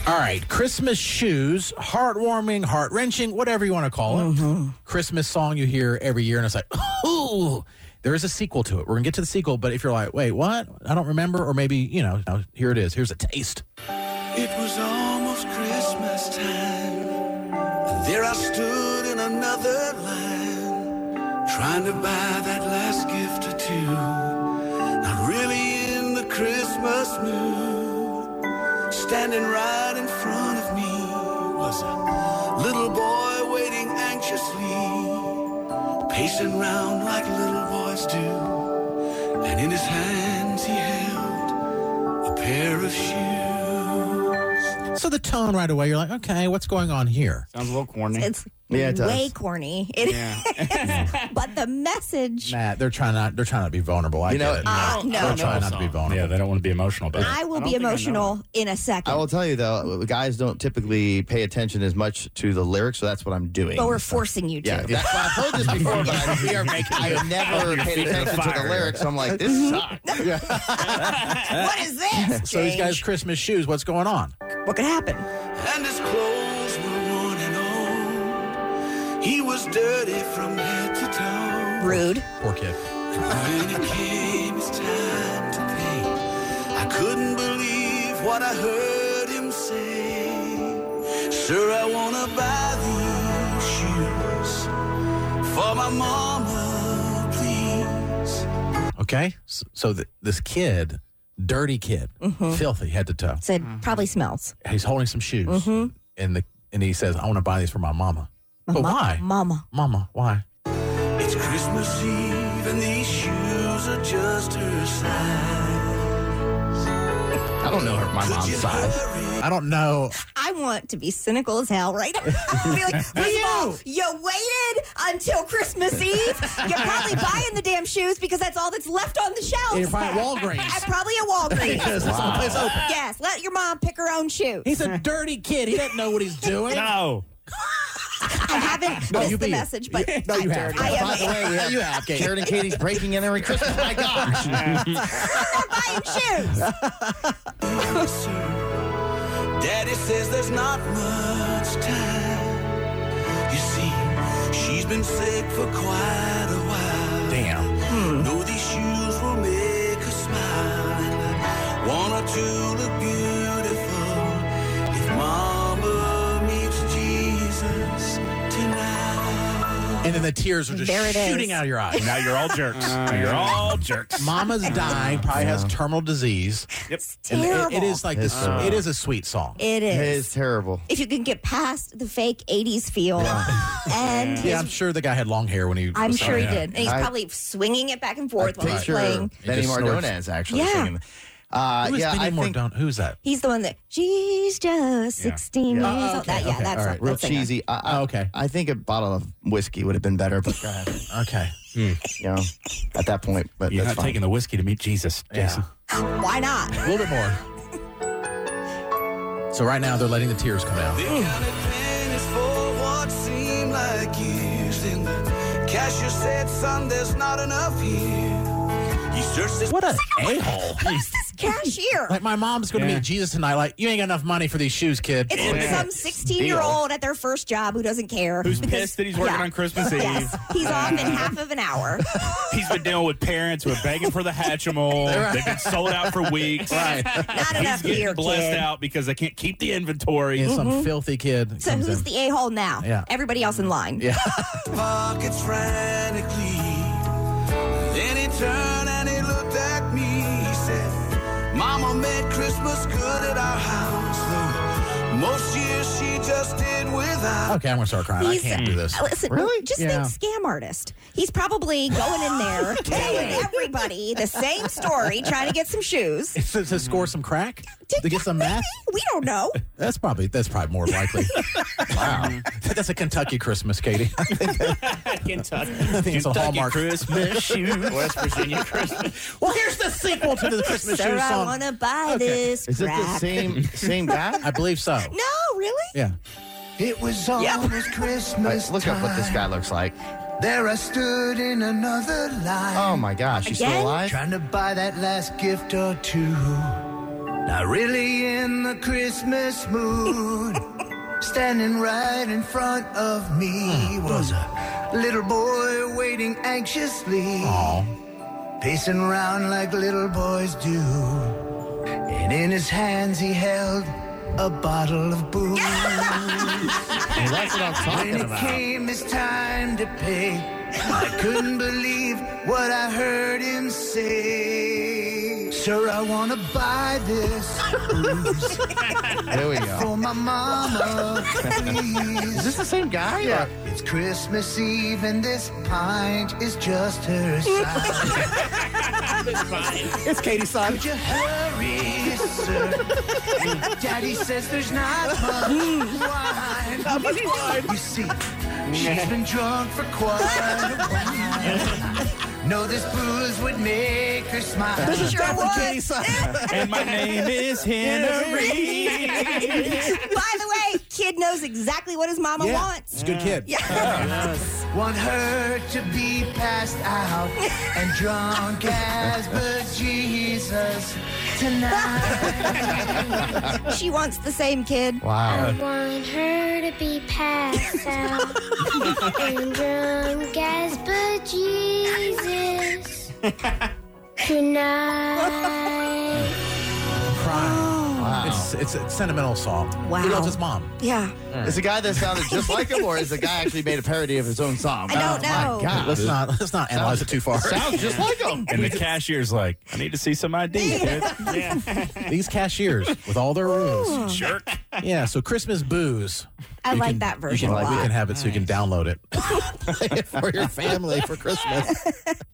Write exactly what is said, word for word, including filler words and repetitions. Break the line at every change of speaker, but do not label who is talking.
All right, Christmas shoes, heartwarming, heart-wrenching, whatever you want to call it.
Mm-hmm.
Christmas song you hear every year, and it's like, ooh, there is a sequel to it. We're going to get to the sequel, but if you're like, wait, what? I don't remember, or maybe, you know, here it is. Here's a taste.
It was almost Christmas time, and there I stood in another line, trying to buy that last gift or two, not really in the Christmas mood. Standing right in front of me was a little boy waiting anxiously, pacing round like little boys do, and in his hands he held a pair of shoes.
So the tone right away, you're like, okay, what's going on here?
Sounds a little corny.
It's
Yeah, it does.
way corny. It
Yeah.
is. But the message,
Matt, they're trying not. They're trying not to be vulnerable. I
You know,
get it.
uh, no.
They're trying not to be vulnerable.
Yeah, they don't want to be emotional about it.
I will
don't
be
think I know
emotional in a second.
I will tell you, though, guys don't typically pay attention as much to the lyrics, so that's what I'm doing.
but we're forcing you to.
Yeah, that's why I've heard this before, but I, we are making, I have never
Your
paid
feet to the
attention to
fire
the
here.
lyrics. I'm like, this sucks.
What is this?
So these guys'
Change?
Christmas shoes, what's going on?
What could happen?
And his clothes were worn and old. He was dirty from head to toe.
Rude.
Poor kid.
When it came his time to pay, I couldn't believe what I heard him say. Sir, I wanna buy these shoes for my mama, please.
Okay, so, so th- this kid, dirty kid, filthy head to toe.
Said probably smells.
He's holding some shoes, and the and he says, "I want to buy these for my mama." But
Ma-
why,
Mama.
Mama? Why?
It's Christmas Eve and these shoes are just her size.
I don't know her, my
Could
mom's
you
size.
hurry?
I don't know.
I want to be cynical as hell right now. Be like, first of all, you waited until Christmas Eve. You're probably buying the damn shoes because that's all that's left on the shelves.
And you're probably at Walgreens.
At probably at Walgreens.
Because it's the only place open.
Yes, let your mom pick her own shoes.
He's a dirty kid. He doesn't know what he's doing.
No.
I haven't
No,
missed
you
the
be-
message, but
No, you have.
I am
By the way, we have,
You have, Kate.
Jared and Katie's breaking in every Christmas. My gosh.
buying shoes.
Yes, sir. Daddy says there's not much time. You see, she's been sick for quite a while.
Damn.
Know these shoes will make her smile, and one or two look beautiful if Mama meets Jesus tonight.
And then the tears are just
There it is.
shooting out of your eyes.
Now you're all jerks. now you're all jerks.
Mama's dying, probably has terminal disease.
Yep.
And it-
Terrible.
it is like this.
It's, uh,
It is a sweet song.
It
It
is.
is terrible.
If you can get past the fake eighties feel, and
Yeah, I'm
his-
sure the guy had long hair when he.
I'm
was
sure he
singing it.
did. And he's
I-
probably swinging it back and forth while
I'm
he's
sure
playing.
Benny
just snorts.
Mardones actually
Yeah.
singing. Uh,
Who is
yeah,
Benny
I think
Mordaunt? Who's that?
He's the one that she's just sixteen
Yeah.
years
Oh,
old. That,
okay,
yeah,
okay,
that's
all
a-
right.
real
that's a-
cheesy. I, I,
Oh, okay.
I think a bottle of whiskey would have been better, but go ahead.
Okay.
You know, at that point, but
You're
that's
not
fine.
taking the whiskey to meet Jesus, Jason.
Why not?
A little bit more. So right now they're letting the tears come down.
They counted pennies for what seemed like years. Then the cashier said, son, there's not enough here. He searched his
What an a-hole.
Who's this cashier?
Like my mom's going to
Yeah.
meet Jesus tonight. Like, you ain't got enough money for these shoes, kid.
It's
Yeah.
some sixteen-year-old at their first job who doesn't care.
Who's
because-
pissed that he's working
yeah.
on Christmas Eve.
Yes, he's off in half of an hour.
He's been dealing with parents who are begging for the Hatchimal.
Right.
They've been sold out for weeks.
Right.
Not
He's
enough
getting
here,
blessed
kid.
out because they can't keep the inventory.
And some filthy kid
So
comes
who's
in.
the a-hole now?
Yeah.
Everybody else in line.
Yeah.
pockets frantically. Then he turned and he looked at me. He said, Mama made Christmas good at our house. Though most years she just did without.
Okay, I'm going to start crying.
He's-
I can't do this.
Listen,
Really?
just
Yeah.
think scam artist. He's probably going in there telling everybody the same story, trying to get some shoes.
to, to score some crack? To get some meth?
We don't know.
That's probably that's probably more likely. Wow. That's a Kentucky Christmas, Katie.
Kentucky,
I think it's a Hallmark.
Christmas shoes. West Virginia Christmas.
Well, here's the sequel to the Christmas
Sir,
shoes
I
song.
want to buy
Okay.
this
Is it the
crack.
same same guy?
I believe so.
No, really?
Yeah.
It was almost Christmas
Wait, look up what this guy looks like.
There I stood in another line.
Oh my gosh, he's still
Again?
alive?
Trying to buy that last gift or two. Not really in the Christmas mood. Standing right in front of me was a little boy waiting anxiously.
Aw.
Pacing around like little boys do. And in his hands he held a bottle of booze.
Well, that's what I'm
When
talking
it
about.
came his time to pay, I couldn't believe what I heard him say. Sir, I want to buy this booze
There we go.
for my mama, please.
Is this the same guy? Yeah.
It's Christmas Eve and this pint is just her size.
It's Katie's son.
Could you hurry, sir? Daddy says there's not much wine.
Not much wine.
You see, she's been drunk for quite a while. No, this booze would make her smile.
This is
Sure
definitely
was.
Katie's son.
And my name is Henry.
By the way, kid knows exactly what his mama
Yeah.
wants.
It's a good kid.
Want her to be passed out and drunk as bejesus tonight.
She wants the same kid.
Wow.
Want her to be passed out and drunk as bejesus tonight.
Crying.
Wow.
It's, it's a sentimental song.
Wow.
He loves his mom.
Yeah.
Is the guy that sounded just like him, or is the guy actually made a parody of his own song?
I don't
Oh,
know.
My God.
Let's not let's not analyze it too far.
Sounds just like him.
And the cashier's like, I need to see some I D, kid.
These cashiers with all their rules.
Jerk.
Yeah, so Christmas booze.
I
You
like
can-
that
You
version
can,
a
we
lot.
can have it so you can download it.
Play it for your family for Christmas.